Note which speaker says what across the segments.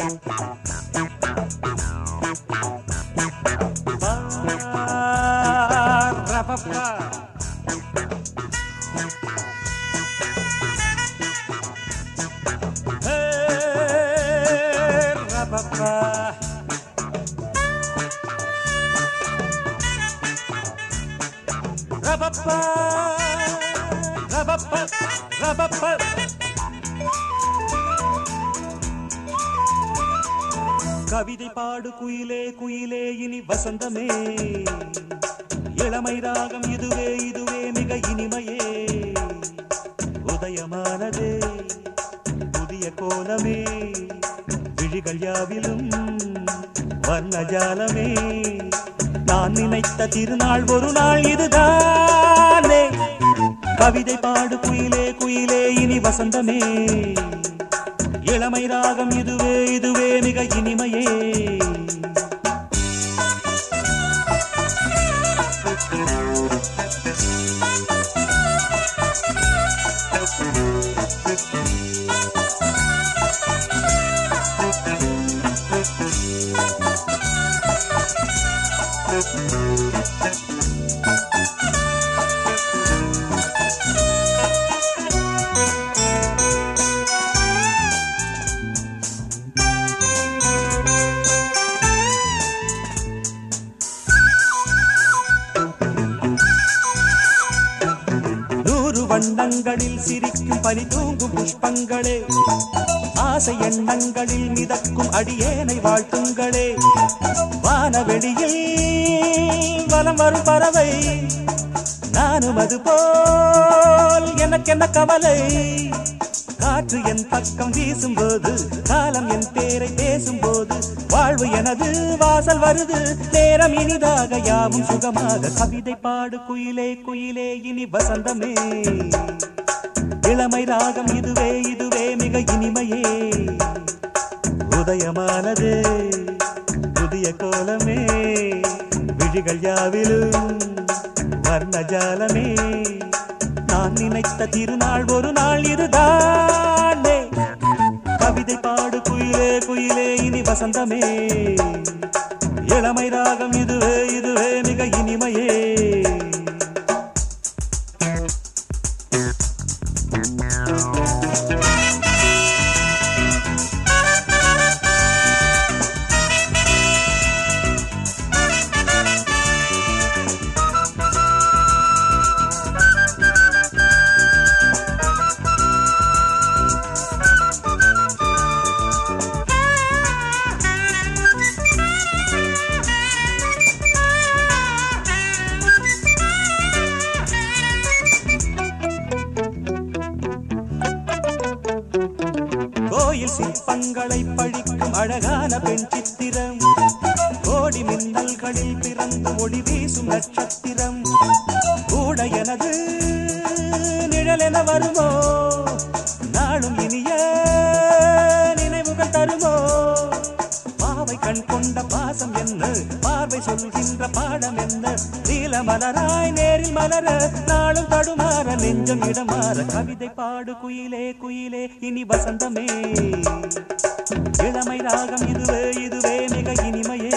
Speaker 1: கவிதை பாடு குயிலே குயிலே இனி வசந்தமே, இளமை ராகம் இதுவே இதுவே மிக இனிமையே, உதயமானதே புதிய கோலமே, விழிகள் யாவிலும் வர்ணஜாலமே, நான் நினைத்த திருநாள் ஒரு நாள் இதுதானே. கவிதை பாடு குயிலே குயிலே இனி வசந்தமே, இளமை ராகம் இதுவே இதுவே மிக இனிமையே. வண்ணங்களில் சிரிக்கும் பனி தூங்கும் புஷ்பங்களே, ஆசை எண்ணங்களில் மிதக்கும் அடியேனை வாழ்த்துங்களே, வானவெளியில் வலம் வரும் பறவை நானும் அது போல் எனக்கென்ன கவலை. காற்று என் பக்கம் வீசும்போது, காலம் என் பேரை பேசும்போது, வாழ்வு எனது வாசல் வருது, நேரம் இனிதாக யாவும் சுகமாக. கவிதை பாடு குயிலே குயிலே இனி வசந்தமே, இளமை ராகம் இதுவே இதுவே மிக இனிமையே, உதயமானது புதிய கோலமே, விழிகள் யாவிலும் வர்ணஜாலமே, நான் நினைத்த திருநாள் ஒரு நாள் இதுதானே. கவிதை பாடு குயிலே குயிலே இனி வசந்தமே, இளமை ராகம் இதுவே இதுவே மிக இனிமையே. கோயில் சிற்பங்களை பழிக்கும் அழகான பெண் சித்திரம், கோடி மின்னல்களில் பிறந்து ஒளி வீசும் நட்சத்திரம், கூட எனது நிழல் என வருமோ, நாளும் இனிய நினைவுகள் தருமோ, பாவை கண் கொண்ட பாசம் என்ன, பார்வை சொல்கின்ற பாடம் என்ன, நீல மலராய் நேரில் மலர நாளும் தடுமாற நெஞ்சம் இடமாற. கவிதை பாடு குயிலே குயிலே இனி வசந்தமே, இளமை ராகம் இதுவே இதுவே மிக இனிமையே,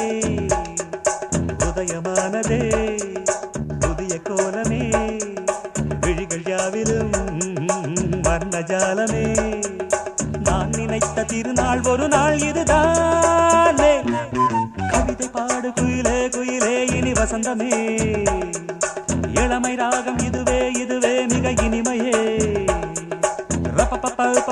Speaker 1: உதயமானதே புதிய கோலமே, விழிகள் யாவிலும் வர்ணஜாலமே, நான் நினைத்த திருநாள் ஒரு நாள் இதுதானே. கவிதை பாடு குயிலே குயிலே இனி வசந்தமே, இளமை ராகம் இதுவே இதுவே மிக இனிமையே. ரப்ப